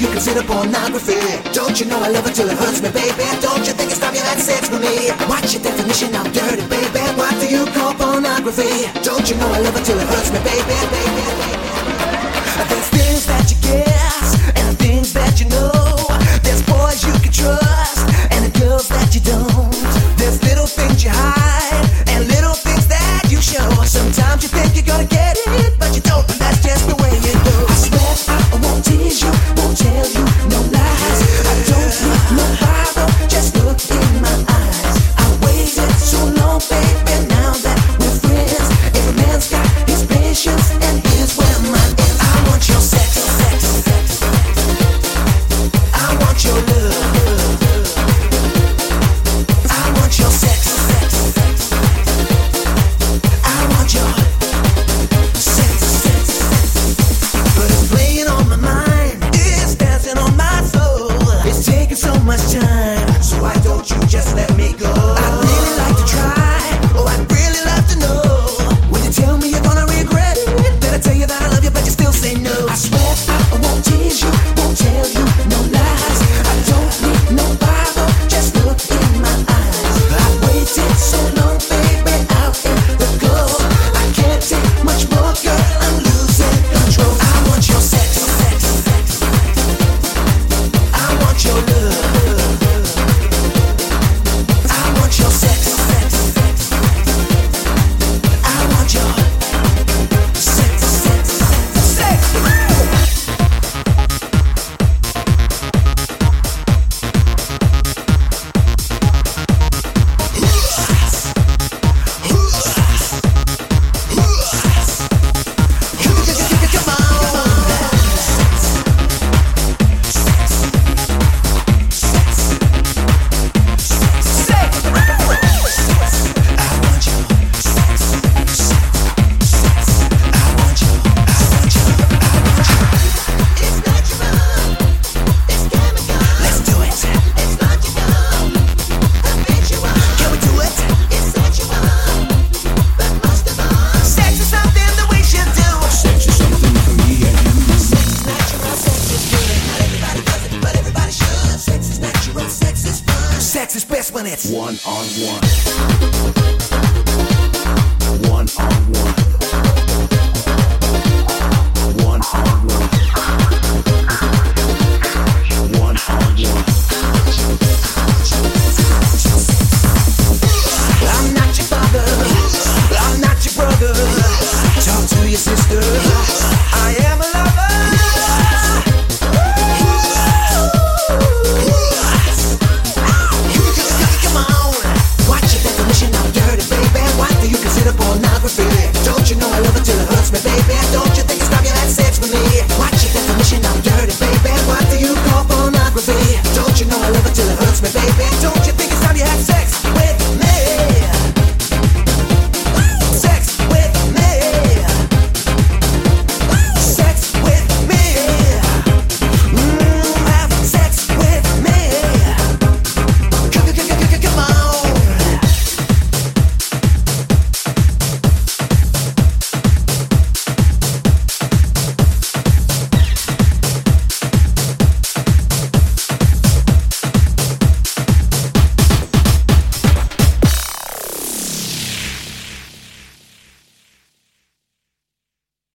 you consider pornography? Don't you know I love it till it hurts me, baby? Don't you think it's time you had sex with me? What's your definition of dirty, baby? What do you call pornography? Don't you know I love it till it hurts me, baby? There's things that you guess and things that you know. There's boys you can trust and the girls that you don't. There's little things you hide and little things that you show. Sometimes you think you're gonna get it, but you don't, and that's just the way it goes. I swear I won't tease you, won't tell you no lies. I don't need no Bible, just look in my eyes. I waited so long, baby, now that we're friends. Every man's got his patience, and here's where mine ends. I want your sex, sex, sex. I want your love. I want your sex, sex, sex. I want your sex, sex, sex. But it's playing on my mind, it's dancing on my soul. It's taking so much time, so why don't you just let me go? I'd really like to try, oh I'd really love to know. When you tell me you're gonna regret it, then I tell you that I love you but you still say no. I swear I won't tease you, won't tell you no lies. I don't need no Bible, just look in my eyes. I waited so long, baby, out in the cold. I can't take much more, girl, I'm losing control. I want your sex, sex, sex. I want your love. I want your sex, sex, sex. I want your sex, sex, sex, sex. Sex is best when it's one on one.